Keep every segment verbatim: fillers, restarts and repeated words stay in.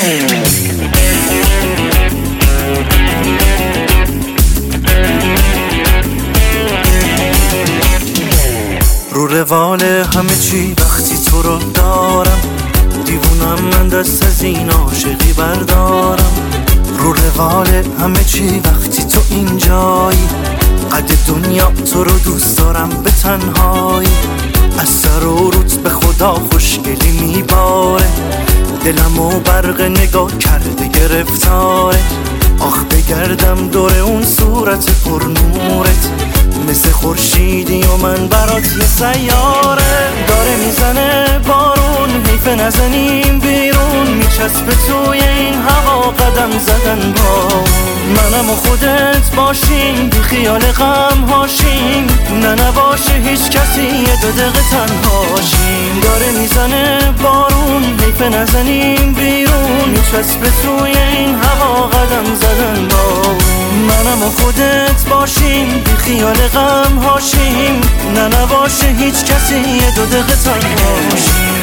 رو روال همه چی وقتی تو رو دارم، دیوونم من دست از این عاشقی بردارم. رو روال همه چی وقتی تو اینجایی، قد دنیا تو رو دوست دارم به تنهایی. از سر و روت به خدا خوشگلی میباره، دلمو برق نگاه کرده گرفتاره. آخ بگردم دور اون صورت پر نورت، مثل خورشیدی و من برات یه سیاره. داره میزنه بارون، حیف نزنیم بیرون، میچسبه توی این هوا قدم زدن با منم و خودت باشیم، بی خیال غم هاشیم، نه نباشه هیچ کسی یه دو دقیقه تنهاشیم. داره میزنه بارون، حیف نزنیم بیرون، میچسبه توی این هوا قدم زدن با منم و خودت باشیم، بی خیال غم هاشیم، نه نباشه هیچ کسی یه دو دقیقه تنهاشیم.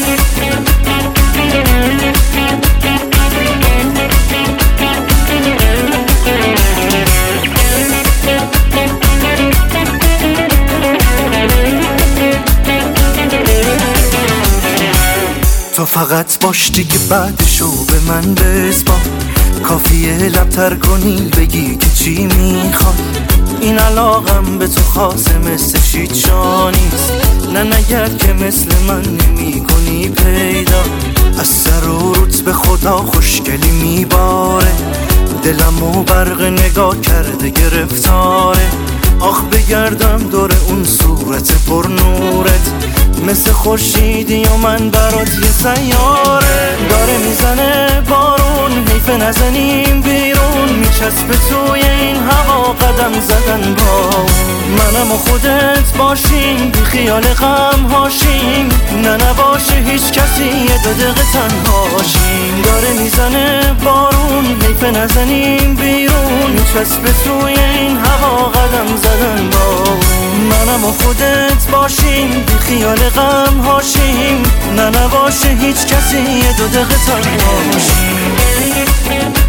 تو فقط باش دیگه بعدشو به من بسپار، کافیه لبتر کنی بگی که چی میخوای. این علاقم به تو خاصه مثل شیطشا نیست، نه نگرد که مثل من نمی کنی پیدا. از سر و روت به خدا خوشگلی میباره، دلمو برق نگاه کرده گرفتاره. آخ بگردم دور اون صورت پر نورت، مثل خورشیدی و من برات یه سیاره. داره میزنه بارون، حیف نزنیم بیرون، میچسبه توی این هوا قدم زدن با منم و خودت باشیم، بی خیال غم هاشیم، نه نباشه هیچ کسی یه دو دقیقه تنهاشیم. داره میزنه بارون، حیف نزنیم بیرون، میچسبه توی این هوا قدم زدن با منم و خودت باشیم، بی خیال غم هاشیم، نه نباشه هیچ کسی یه دو دقیقه تنهاشیم.